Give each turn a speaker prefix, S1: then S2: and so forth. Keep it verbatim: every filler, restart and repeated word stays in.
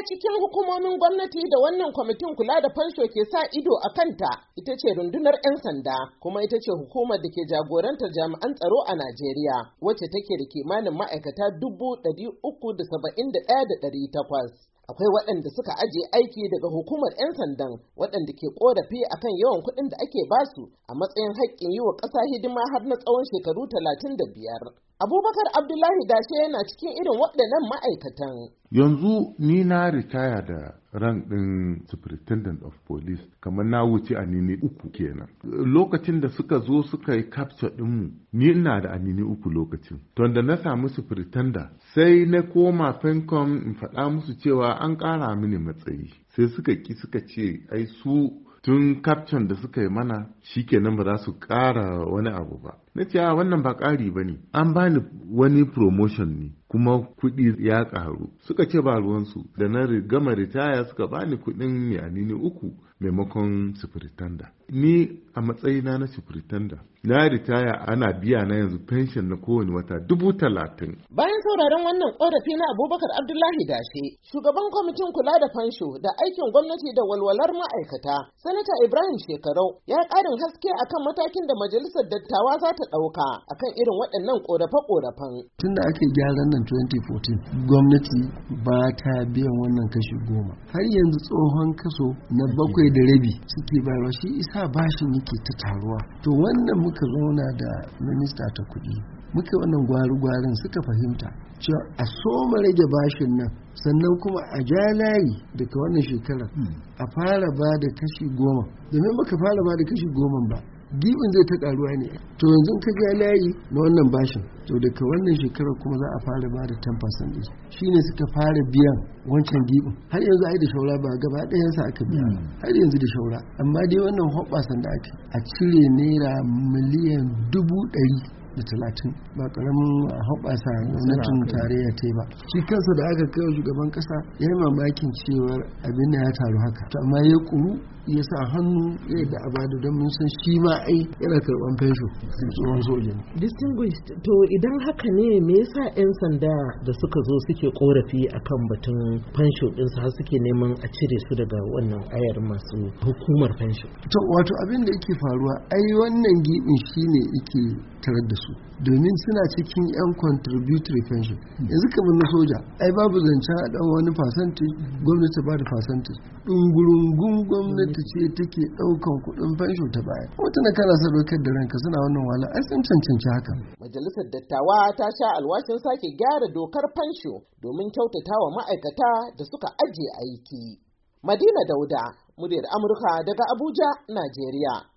S1: cikin hukumomin gwamnati da wannan kwamitin kula da fansho ke sa ido a kanta ita ce rundunar 'yan sanda, kuma ita ce hukumar da ke jagorantar jami'an tsaro a Najeriya, wacce take da kimanin ma'aikata dubu ɗari uku da saba'in da ɗaya da ɗari takwas. Akwai waɗanda suka ajiye aiki daga hukumar 'yan sandan waɗanda ke ƙorafi akan yawan kuɗin da ake basu a matsayin haƙƙin yi wa ƙasa hidima har na tsawon shekaru talatin da biyar. Abubakar Abdullahi Dashe yana cikin irin waɗannan ma'aikatan.
S2: Yanzu ni na ritaya da ran ɗin Superintendent of Police, kamar na wuce anini uku kenan. Lokacin da suka zo suka yi capture ɗinmu, ni ina da anini uku lokacin. To da na samu Superintendent, sai na koma Fencom in faɗa musu cewa an ƙara mini matsayi. Sai suka ki suka ce, ai su tun caption da suka yi mana shikenan ba za su ƙara wani abu ba. Na ce a wannan ba ƙari ba ne, an bani wani promotion ne kuma kuɗi ya ƙaru. Suka ce ba ruwansu, da na gama ritaya suka bani kuɗin mai anini uku maimakon superintendent. Ni a matsayina na superintendent na ritaya, ana biya na yanzu pension na kowane wata dubu talatin.
S1: Bayan sauraron wannan ƙorafi na Abubakar Abdullahi Dashe, shugaban kwamitin kula da fansho da aikin gwamnati da walwalar ma'aikata, Sanata Ibrahim Shekarau, ya ƙarin haske akan matakin da majalisar dattawa za ta ɗauka akan irin waɗannan ƙorafe-ƙorafen.
S3: Tun da ake gyaran nan twenty fourteen, gwamnati ba ta biyan wannan kashi goma. Har yanzu tsohon kaso na bakwai da rabi suke bayarwa, shi isa bashin yake ta taruwa. To wannan muka zauna da minista ta kuɗi, muka wannan gwari-gwarin suka fahimta cewa a soma rage bashin nan, sannan kuma a ja layi daga wannan shekarar a fara ba da kashi goma. Domin baka fara ba da kashi goma ba, gibin zai ta karuwa ne. To yanzu ka ja layi na wannan bashin, to daga wannan shekarar kuma za a fara ba da ten percent din. Shine suka fara biyan wancan gibin. Har yanzu ai da shaura ba gaba ɗayan sa aka biya. Har yanzu da shaura. Amma dai wannan hoɓɓasan da ake a cire naira miliyan dubu ɗari da talatin ba karamin hoɓɓasa gwamnatin tarayya ta yi ba. Shi kansa da aka kai shugaban kasa ya yi mamakin cewar abin da ya taru haka. Amma ya kuru ya sa hannu ya da abada don mun san shi ma ai yana karɓan fensho tsohon soja.
S1: Distinguished, to idan haka ne me yasa 'yan sanda da suka zo suke korafi akan batun fensho ɗinsu har suke neman a cire su daga wannan ayar masu hukumar fensho?
S3: To wato abin da yake faruwa ai wannan gibin shine yake tarar da su, domin suna cikin 'yan contributory pension. Yanzu kamar na soja ai babu zancen a ɗan wani percentage, gwamnati ba da percentage. Ɗungurungun gwamnati ce take ɗaukan kuɗin fansho ta baya. Wata na kana sadaukar da ranka suna wannan wala ai sun cancanci haka.
S1: Majalisar dattawa ta sha alwashin sake gyara dokar fansho domin kyautata wa ma'aikata da suka ajiye aiki. Madina Dauda, muryar Amurka daga Abuja, Najeriya.